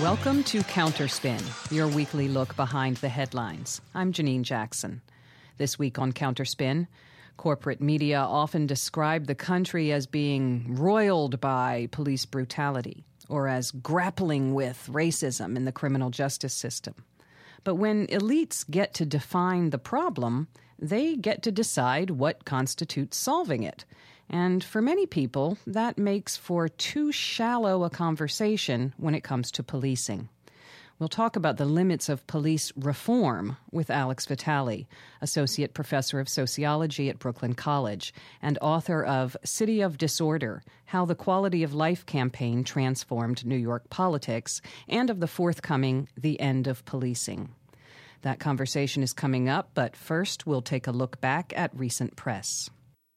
Welcome to Counterspin, your weekly look behind the headlines. I'm Janine Jackson. This week on Counterspin, corporate media often describe the country as being roiled by police brutality or as grappling with racism in the criminal justice system. But when elites get to define the problem, they get to decide what constitutes solving it. And for many people, that makes for too shallow a conversation when it comes to policing. We'll talk about the limits of police reform with Alex Vitale, Associate Professor of Sociology at Brooklyn College and author of City of Disorder, How the Quality of Life Campaign Transformed New York Politics, and of the forthcoming The End of Policing. That conversation is coming up, but first we'll take a look back at recent press.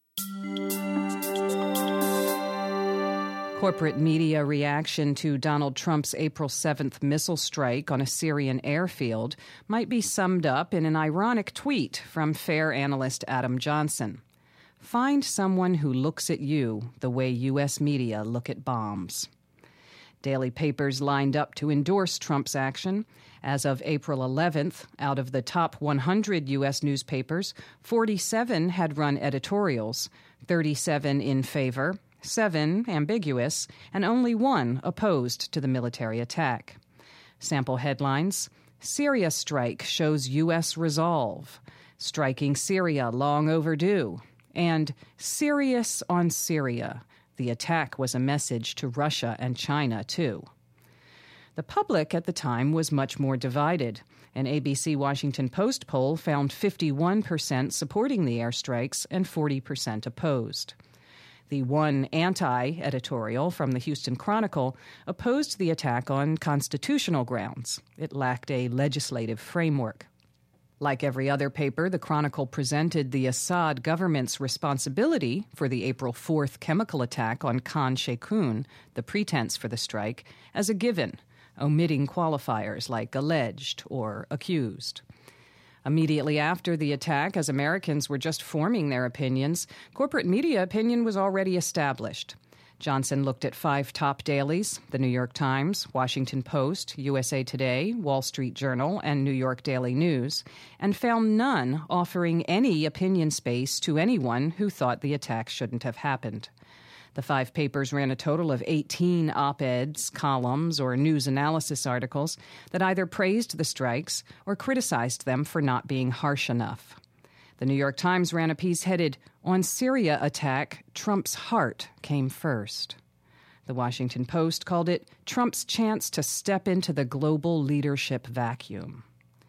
Corporate media reaction to Donald Trump's April 7th missile strike on a Syrian airfield might be summed up in an ironic tweet from FAIR analyst Adam Johnson. Find someone who looks at you the way U.S. media look at bombs. Daily papers lined up to endorse Trump's action. As of April 11th, out of the top 100 U.S. newspapers, 47 had run editorials, 37 in favor, 7 ambiguous, and only 1 opposed to the military attack. Sample headlines: Syria strike shows U.S. resolve, striking Syria long overdue, and serious on Syria. The attack was a message to Russia and China, too. The public at the time was much more divided. An ABC Washington Post poll found 51% supporting the airstrikes and 40% opposed. The one anti-editorial from the Houston Chronicle opposed the attack on constitutional grounds. It lacked a legislative framework. Like every other paper, the Chronicle presented the Assad government's responsibility for the April 4th chemical attack on Khan Sheikhoun, the pretense for the strike, as a given, omitting qualifiers like alleged or accused. Immediately after the attack, as Americans were just forming their opinions, corporate media opinion was already established. Johnson looked at 5 top dailies, The New York Times, Washington Post, USA Today, Wall Street Journal, and New York Daily News, and found none offering any opinion space to anyone who thought the attack shouldn't have happened. The 5 papers ran a total of 18 op-eds, columns, or news analysis articles that either praised the strikes or criticized them for not being harsh enough. The New York Times ran a piece headed, "On Syria Attack, Trump's Heart Came First." The Washington Post called it Trump's chance to step into the global leadership vacuum.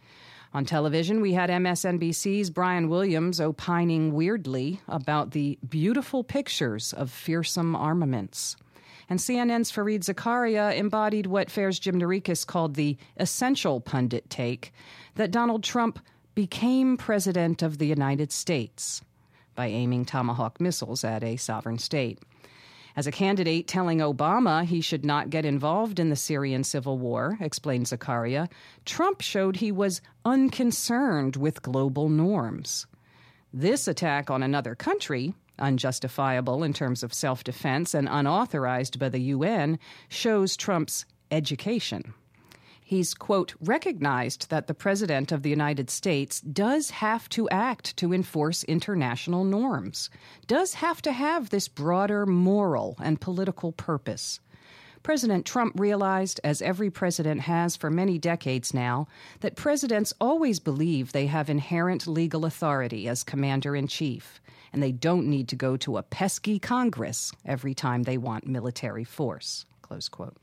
On television, we had MSNBC's Brian Williams opining weirdly about the beautiful pictures of fearsome armaments. And CNN's Fareed Zakaria embodied what FAIR's Jim Narikis called the essential pundit take, that Donald Trump became president of the United States by aiming Tomahawk missiles at a sovereign state. As a candidate telling Obama he should not get involved in the Syrian civil war, explained Zakaria, Trump showed he was unconcerned with global norms. This attack on another country, unjustifiable in terms of self-defense and unauthorized by the UN, shows Trump's education. He's, quote, recognized that the President of the United States does have to act to enforce international norms, does have to have this broader moral and political purpose. President Trump realized, as every president has for many decades now, that presidents always believe they have inherent legal authority as commander-in-chief, and they don't need to go to a pesky Congress every time they want military force, close quote.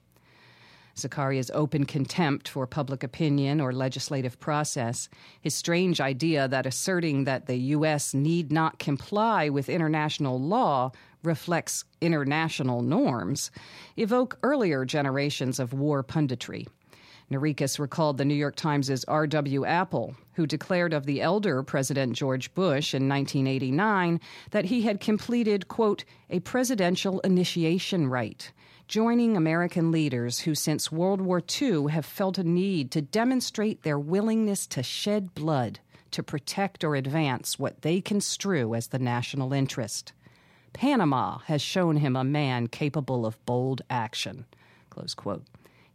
Zakaria's open contempt for public opinion or legislative process, his strange idea that asserting that the U.S. need not comply with international law reflects international norms, evoke earlier generations of war punditry. Narikis recalled the New York Times' R.W. Apple, who declared of the elder President George Bush in 1989 that he had completed, quote, a presidential initiation rite, joining American leaders who since World War II have felt a need to demonstrate their willingness to shed blood to protect or advance what they construe as the national interest. Panama has shown him a man capable of bold action, close quote.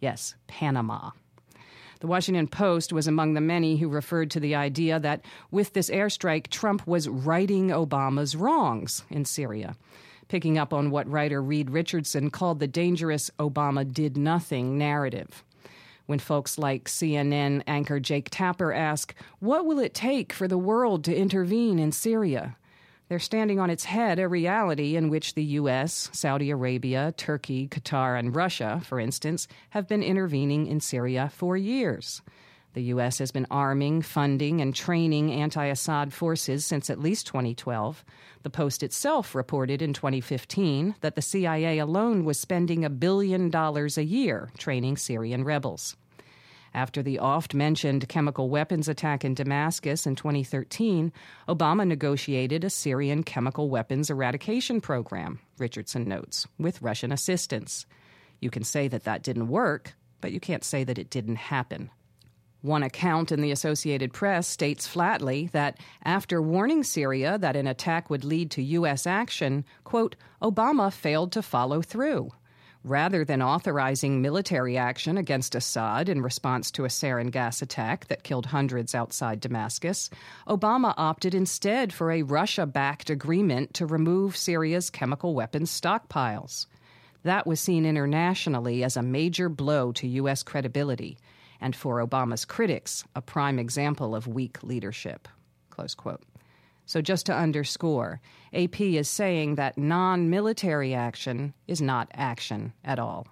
Yes, Panama. The Washington Post was among the many who referred to the idea that with this airstrike, Trump was righting Obama's wrongs in Syria, picking up on what writer Reed Richardson called the dangerous Obama did nothing narrative. When folks like CNN anchor Jake Tapper ask, what will it take for the world to intervene in Syria? They're standing on its head a reality in which the U.S., Saudi Arabia, Turkey, Qatar, and Russia, for instance, have been intervening in Syria for years. The U.S. has been arming, funding, and training anti-Assad forces since at least 2012. The Post itself reported in 2015 that the CIA alone was spending $1 billion a year training Syrian rebels. After the oft-mentioned chemical weapons attack in Damascus in 2013, Obama negotiated a Syrian chemical weapons eradication program, Richardson notes, with Russian assistance. You can say that that didn't work, but you can't say that it didn't happen. One account in the Associated Press states flatly that after warning Syria that an attack would lead to U.S. action, quote, Obama failed to follow through. Rather than authorizing military action against Assad in response to a sarin gas attack that killed hundreds outside Damascus, Obama opted instead for a Russia-backed agreement to remove Syria's chemical weapons stockpiles. That was seen internationally as a major blow to U.S. credibility, and for Obama's critics, a prime example of weak leadership. Close quote. So just to underscore, AP is saying that non-military action is not action at all.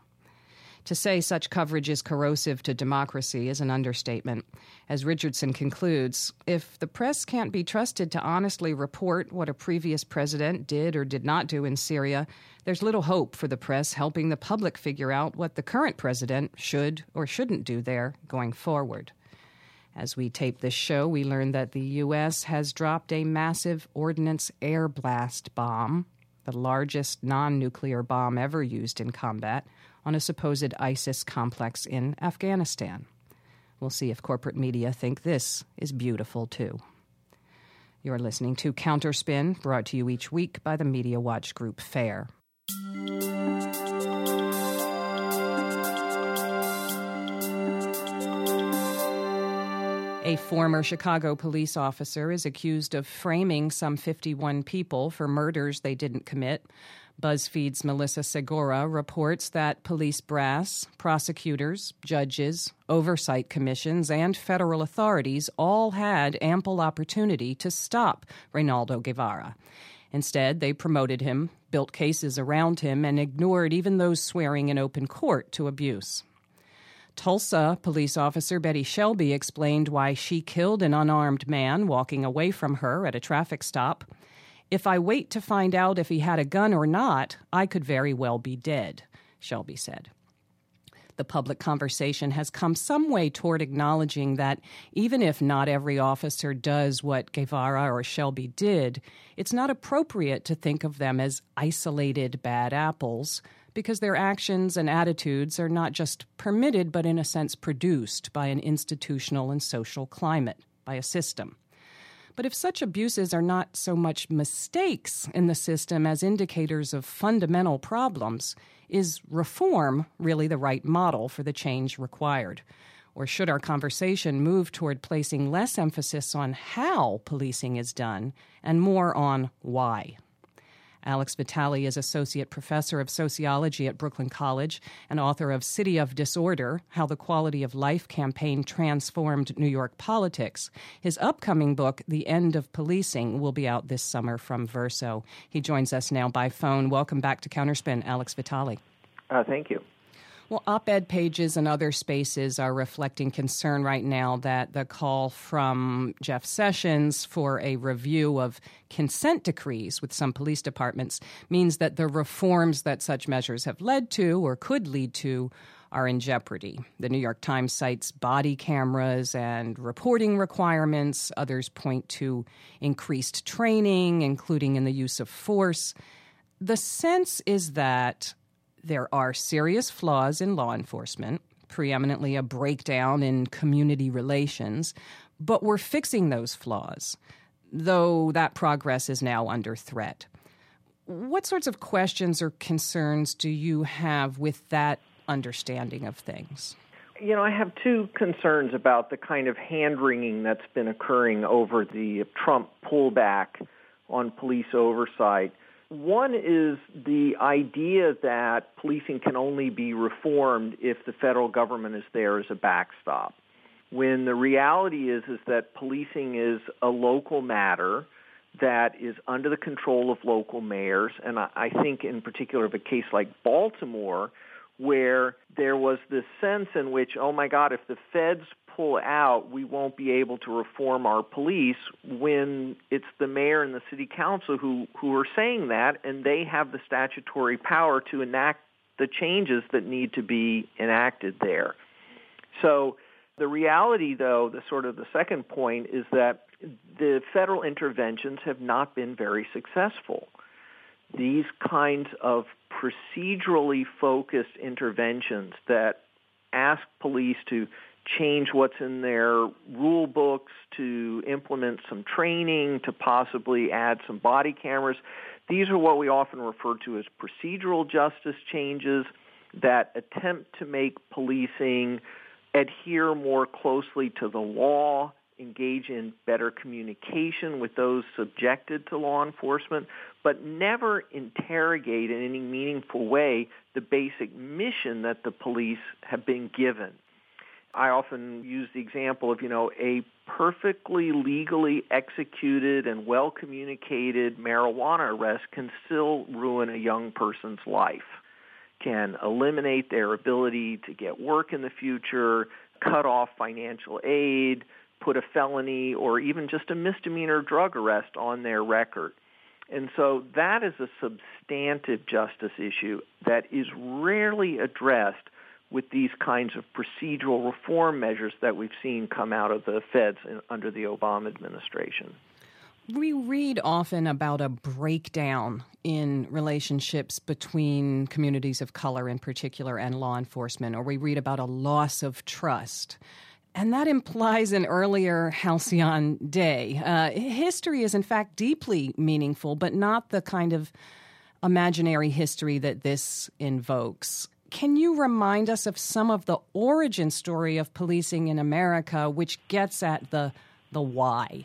To say such coverage is corrosive to democracy is an understatement. As Richardson concludes, if the press can't be trusted to honestly report what a previous president did or did not do in Syria, there's little hope for the press helping the public figure out what the current president should or shouldn't do there going forward. As we tape this show, we learn that the U.S. has dropped a massive ordnance air blast bomb, the largest non-nuclear bomb ever used in combat, on a supposed ISIS complex in Afghanistan. We'll see if corporate media think this is beautiful, too. You're listening to Counterspin, brought to you each week by the Media Watch Group FAIR. A former Chicago police officer is accused of framing some 51 people for murders they didn't commit. BuzzFeed's Melissa Segura reports that police brass, prosecutors, judges, oversight commissions, and federal authorities all had ample opportunity to stop Reynaldo Guevara. Instead, they promoted him, built cases around him, and ignored even those swearing in open court to abuse. Tulsa police officer Betty Shelby explained why she killed an unarmed man walking away from her at a traffic stop. If I wait to find out if he had a gun or not, I could very well be dead, Shelby said. The public conversation has come some way toward acknowledging that even if not every officer does what Guevara or Shelby did, it's not appropriate to think of them as isolated bad apples, because their actions and attitudes are not just permitted, but in a sense produced by an institutional and social climate, by a system. But if such abuses are not so much mistakes in the system as indicators of fundamental problems, is reform really the right model for the change required? Or should our conversation move toward placing less emphasis on how policing is done and more on why? Alex Vitale is Associate Professor of Sociology at Brooklyn College and author of City of Disorder, How the Quality of Life Campaign Transformed New York Politics. His upcoming book, The End of Policing, will be out this summer from Verso. He joins us now by phone. Welcome back to Counterspin, Alex Vitale. Thank you. Well, op-ed pages and other spaces are reflecting concern right now that the call from Jeff Sessions for a review of consent decrees with some police departments means that the reforms that such measures have led to or could lead to are in jeopardy. The New York Times cites body cameras and reporting requirements. Others point to increased training, including in the use of force. The sense is that there are serious flaws in law enforcement, preeminently a breakdown in community relations, but we're fixing those flaws, though that progress is now under threat. What sorts of questions or concerns do you have with that understanding of things? I have two concerns about the kind of hand-wringing that's been occurring over the Trump pullback on police oversight. One is the idea that policing can only be reformed if the federal government is there as a backstop, when the reality is that policing is a local matter that is under the control of local mayors. And I think in particular of a case like Baltimore, where there was this sense in which, oh my God, if the feds pull out, we won't be able to reform our police, when it's the mayor and the city council who are saying that, and they have the statutory power to enact the changes that need to be enacted there. So the reality, though, the second point is that the federal interventions have not been very successful. These kinds of procedurally focused interventions that ask police to change what's in their rule books, to implement some training, to possibly add some body cameras, these are what we often refer to as procedural justice changes that attempt to make policing adhere more closely to the law, engage in better communication with those subjected to law enforcement, but never interrogate in any meaningful way the basic mission that the police have been given. I often use the example of, a perfectly legally executed and well-communicated marijuana arrest can still ruin a young person's life, can eliminate their ability to get work in the future, cut off financial aid, put a felony or even just a misdemeanor drug arrest on their record. And so that is a substantive justice issue that is rarely addressed with these kinds of procedural reform measures that we've seen come out of the feds under the Obama administration. We read often about a breakdown in relationships between communities of color in particular and law enforcement, or we read about a loss of trust. And that implies an earlier halcyon day. History is, in fact, deeply meaningful, but not the kind of imaginary history that this invokes. Can you remind us of some of the origin story of policing in America, which gets at the why?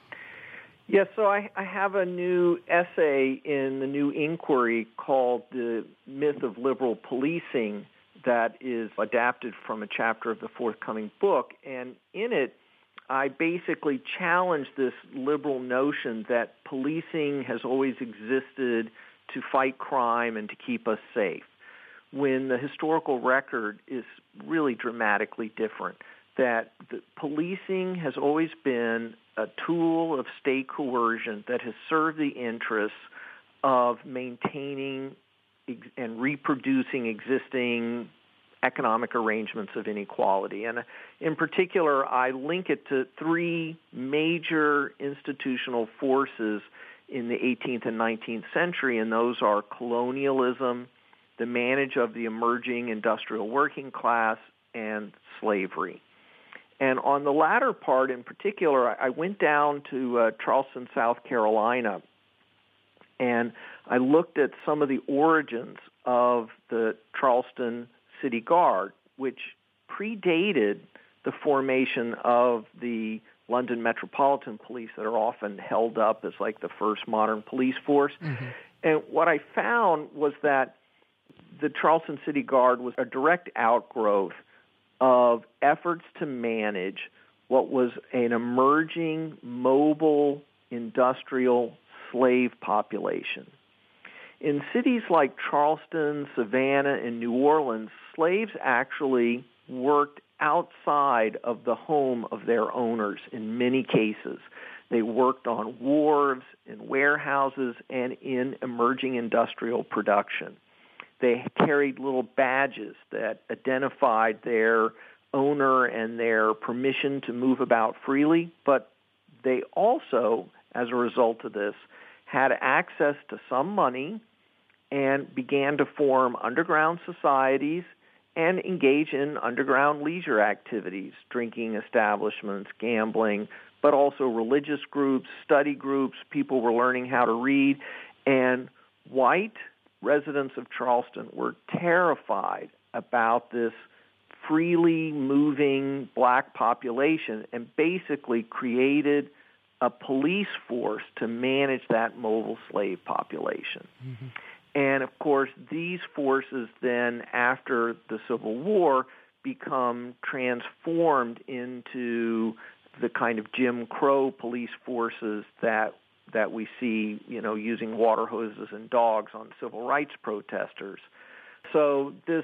Yes, so I have a new essay in the New Inquiry called The Myth of Liberal Policing that is adapted from a chapter of the forthcoming book. And in it, I basically challenge this liberal notion that policing has always existed to fight crime and to keep us safe, when the historical record is really dramatically different, that the policing has always been a tool of state coercion that has served the interests of maintaining and reproducing existing economic arrangements of inequality. And in particular, I link it to three major institutional forces in the 18th and 19th century, and those are colonialism, the manage of the emerging industrial working class, and slavery. And on the latter part in particular, I went down to Charleston, South Carolina, and I looked at some of the origins of the Charleston City Guard, which predated the formation of the London Metropolitan Police that are often held up as like the first modern police force. Mm-hmm. And what I found was that the Charleston City Guard was a direct outgrowth of efforts to manage what was an emerging mobile industrial slave population. In cities like Charleston, Savannah, and New Orleans, slaves actually worked outside of the home of their owners in many cases. They worked on wharves, in warehouses, and in emerging industrial production. They carried little badges that identified their owner and their permission to move about freely, but they also, as a result of this, had access to some money and began to form underground societies and engage in underground leisure activities, drinking establishments, gambling, but also religious groups, study groups. People were learning how to read, and white residents of Charleston were terrified about this freely moving black population and basically created a police force to manage that mobile slave population. Mm-hmm. And, of course, these forces then, after the Civil War, become transformed into the kind of Jim Crow police forces that we see, using water hoses and dogs on civil rights protesters. So this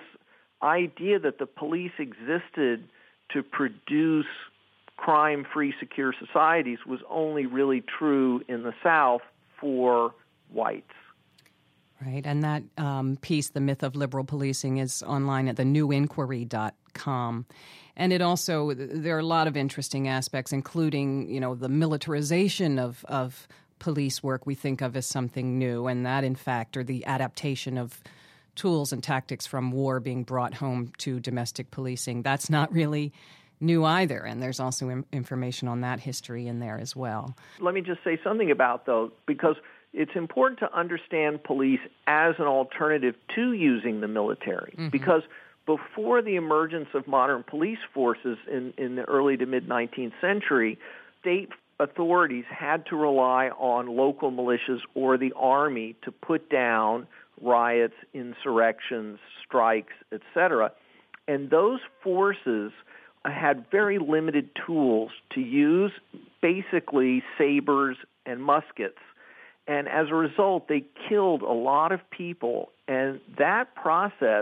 idea that the police existed to produce crime-free, secure societies was only really true in the South for whites. Right, and that piece, The Myth of Liberal Policing, is online at thenewinquiry.com. And it also, there are a lot of interesting aspects, including, the militarization of police work we think of as something new, and that, in fact, or the adaptation of tools and tactics from war being brought home to domestic policing. That's not really new either, and there's also information on that history in there as well. Let me just say something about, though, because it's important to understand police as an alternative to using the military, mm-hmm. because before the emergence of modern police forces in the early to mid-19th century, state authorities had to rely on local militias or the army to put down riots, insurrections, strikes, etc. And those forces had very limited tools to use, basically sabers and muskets. And as a result, they killed a lot of people, and that process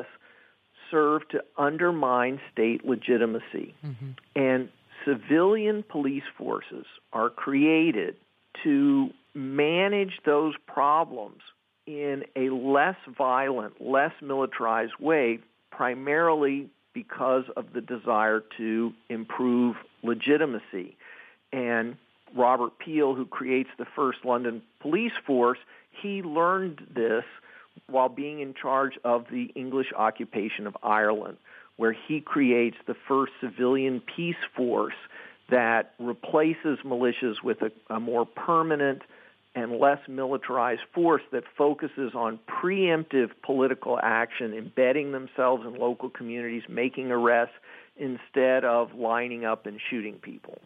served to undermine state legitimacy. Mm-hmm. And civilian police forces are created to manage those problems in a less violent, less militarized way, primarily because of the desire to improve legitimacy. And Robert Peel, who creates the first London police force, he learned this while being in charge of the English occupation of Ireland, where he creates the first civilian peace force that replaces militias with a more permanent and less militarized force that focuses on preemptive political action, embedding themselves in local communities, making arrests, instead of lining up and shooting people.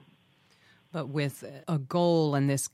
But with a goal, and this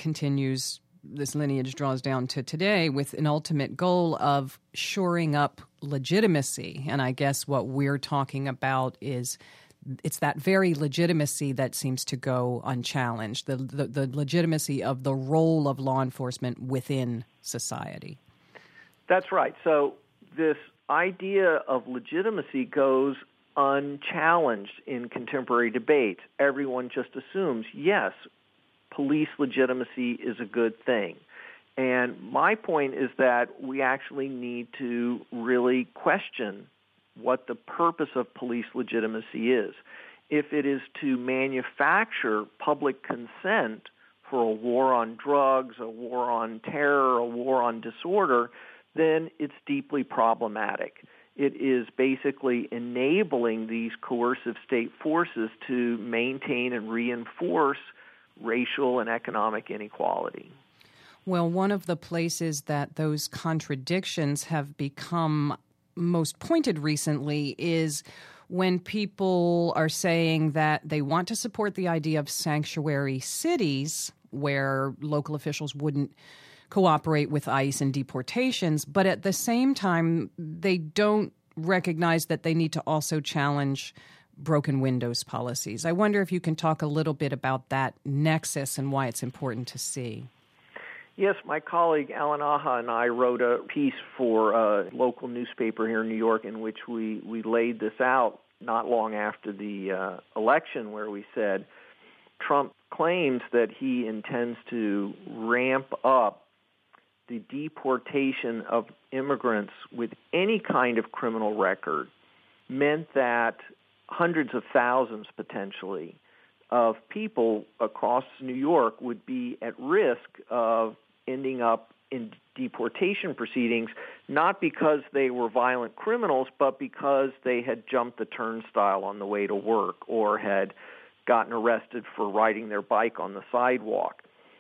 lineage draws down to today, with an ultimate goal of shoring up legitimacy. And I guess what we're talking about is it's that very legitimacy that seems to go unchallenged, the legitimacy of the role of law enforcement within society. That's right. So this idea of legitimacy goes unchallenged in contemporary debates. Everyone just assumes, yes, police legitimacy is a good thing. And my point is that we actually need to really question what the purpose of police legitimacy is. If it is to manufacture public consent for a war on drugs, a war on terror, a war on disorder, then it's deeply problematic. It is basically enabling these coercive state forces to maintain and reinforce racial and economic inequality. Well, one of the places that those contradictions have become most pointed recently is when people are saying that they want to support the idea of sanctuary cities where local officials wouldn't cooperate with ICE and deportations, but at the same time, they don't recognize that they need to also challenge broken windows policies. I wonder if you can talk a little bit about that nexus and why it's important to see. Yes, my colleague Alan Aja and I wrote a piece for a local newspaper here in New York in which we laid this out not long after the election, where we said Trump claims that he intends to ramp up the deportation of immigrants with any kind of criminal record, meant that hundreds of thousands potentially of people across New York would be at risk of ending up in deportation proceedings, not because they were violent criminals, but because they had jumped the turnstile on the way to work or had gotten arrested for riding their bike on the sidewalk.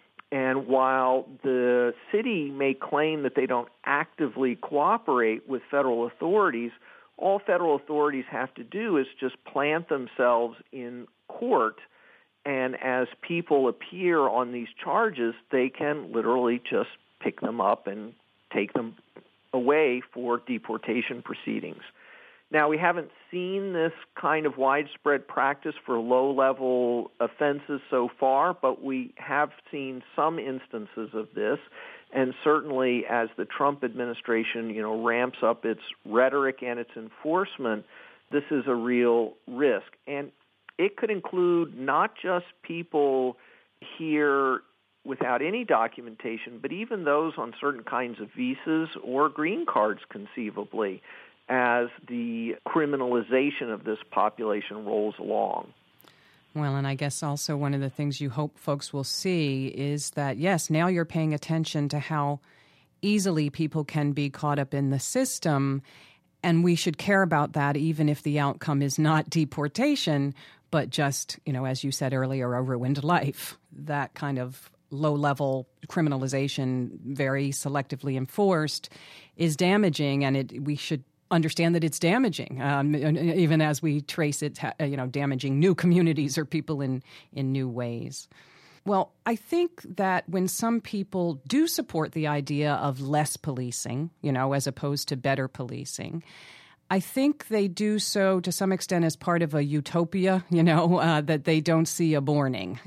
And while the city may claim that they don't actively cooperate with federal authorities, all federal authorities have to do is just plant themselves in court, and as people appear on these charges, they can literally just pick them up and take them away for deportation proceedings. Now, we haven't seen this kind of widespread practice for low-level offenses so far, but we have seen some instances of this. And certainly as the Trump administration, ramps up its rhetoric and its enforcement, this is a real risk. And it could include not just people here without any documentation, but even those on certain kinds of visas or green cards conceivably, as the criminalization of this population rolls along. Well, and I guess also one of the things you hope folks will see is that, yes, now you're paying attention to how easily people can be caught up in the system, and we should care about that even if the outcome is not deportation, but just, as you said earlier, a ruined life. That kind of low-level criminalization, very selectively enforced, is damaging, and we should understand that it's damaging, even as we trace it, damaging new communities or people in new ways. Well, I think that when some people do support the idea of less policing, as opposed to better policing, I think they do so to some extent as part of a utopia, that they don't see a morning.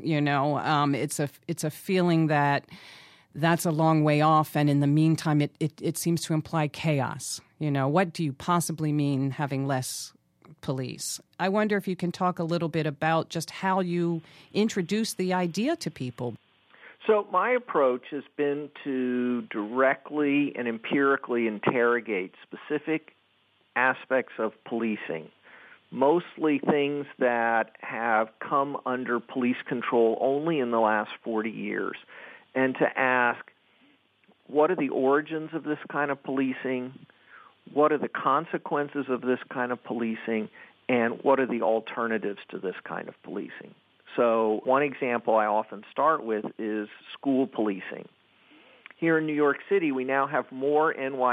It's a feeling that that's a long way off, and in the meantime, it seems to imply chaos. What do you possibly mean having less police? I wonder if you can talk a little bit about just how you introduce the idea to people. So my approach has been to directly and empirically interrogate specific aspects of policing, mostly things that have come under police control only in the last 40 years, and to ask, what are the origins of this kind of policing? What are the consequences of this kind of policing? And what are the alternatives to this kind of policing? So one example I often start with is school policing. Here in New York City, we now have more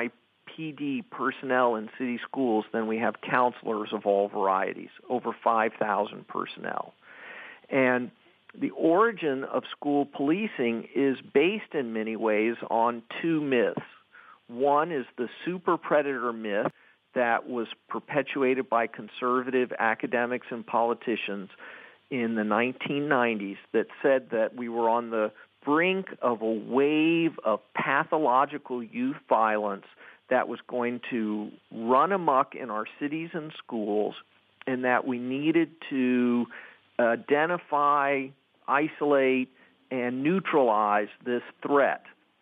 NYPD personnel in city schools than we have counselors of all varieties, over 5,000 personnel. And the origin of school policing is based in many ways on two myths. One is the super predator myth that was perpetuated by conservative academics and politicians in the 1990s that said that we were on the brink of a wave of pathological youth violence that was going to run amok in our cities and schools, and that we needed to identify, isolate, and neutralize this threat.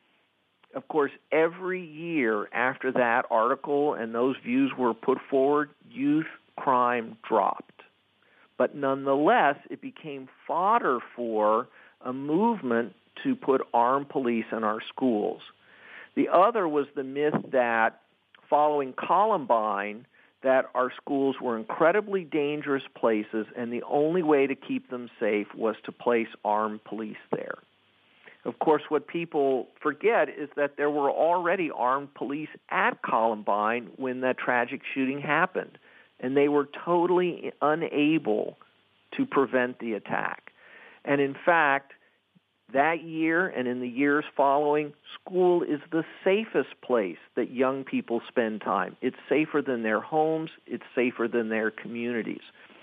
Of course, every year after that article and those views were put forward, youth crime dropped. But nonetheless, it became fodder for a movement to put armed police in our schools. The other was the myth that following Columbine, that our schools were incredibly dangerous places and the only way to keep them safe was to place armed police there. Of course, what people forget is that there were already armed police at Columbine when that tragic shooting happened, and they were totally unable to prevent the attack. And in fact, that year and in the years following, school is the safest place that young people spend time. It's safer than their homes. It's safer than their communities.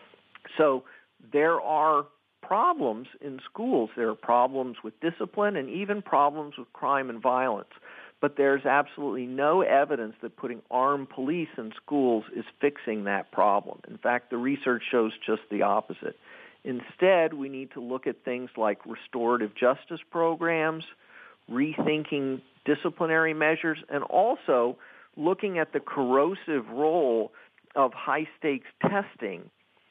So there are problems in schools. There are problems with discipline and even problems with crime and violence. But there's absolutely no evidence that putting armed police in schools is fixing that problem. In fact, the research shows just the opposite. Instead, we need to look at things like restorative justice programs, rethinking disciplinary measures, and also looking at the corrosive role of high-stakes testing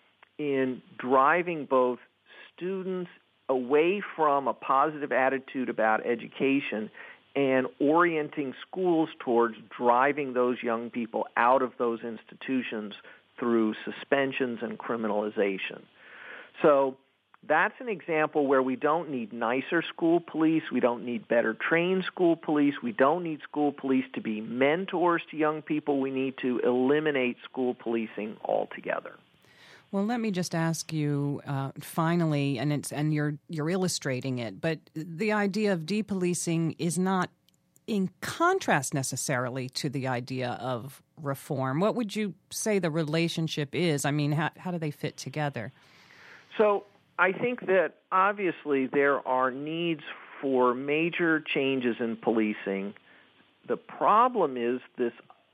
in driving both students away from a positive attitude about education and orienting schools towards driving those young people out of those institutions through suspensions and criminalization. So That's an example where we don't need nicer school police, we don't need better trained school police, we don't need school police to be mentors to young people. We need to eliminate school policing altogether. Well, let me just ask you finally, and you're illustrating it, but the idea of depolicing is not in contrast necessarily to the idea of reform. What would you say the relationship is? I mean, how do they fit together? So I think that obviously there are needs for major changes in policing. The problem is this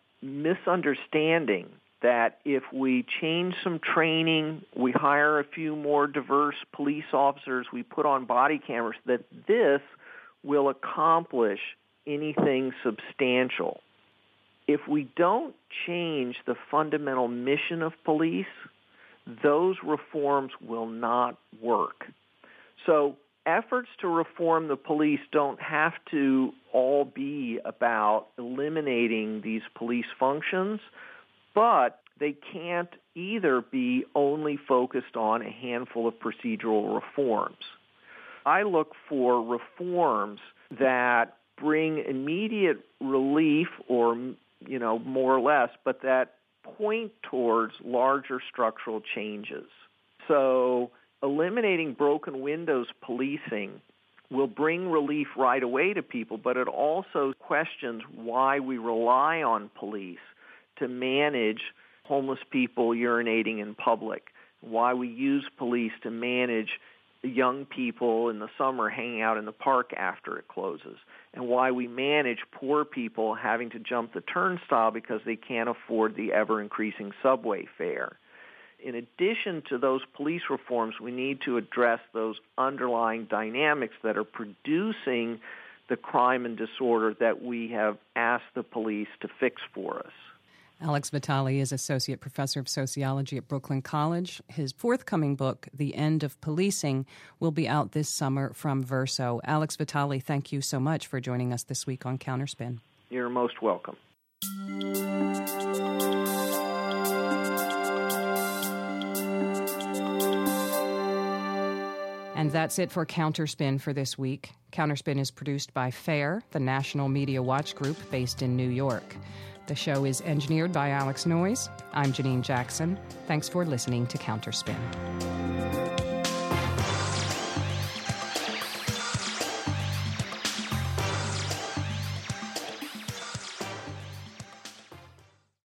misunderstanding that if we change some training, we hire a few more diverse police officers, we put on body cameras, that this will accomplish anything substantial. If we don't change the fundamental mission of police, those reforms will not work. So efforts to reform the police don't have to all be about eliminating these police functions, but they can't either be only focused on a handful of procedural reforms. I look for reforms that bring immediate relief or, more or less, but that point towards larger structural changes. So eliminating broken windows policing will bring relief right away to people, but it also questions why we rely on police to manage homeless people urinating in public, why we use police to manage young people in the summer hanging out in the park after it closes, and why we manage poor people having to jump the turnstile because they can't afford the ever-increasing subway fare. In addition to those police reforms, we need to address those underlying dynamics that are producing the crime and disorder that we have asked the police to fix for us. Alex Vitale is Associate Professor of Sociology at Brooklyn College. His forthcoming book, The End of Policing, will be out this summer from Verso. Alex Vitale, thank you so much for joining us this week on Counterspin. You're most welcome. And that's it for Counterspin for this week. Counterspin is produced by FAIR, the National Media Watch Group based in New York. The show is engineered by Alex Noyes. I'm Janine Jackson. Thanks for listening to Counterspin.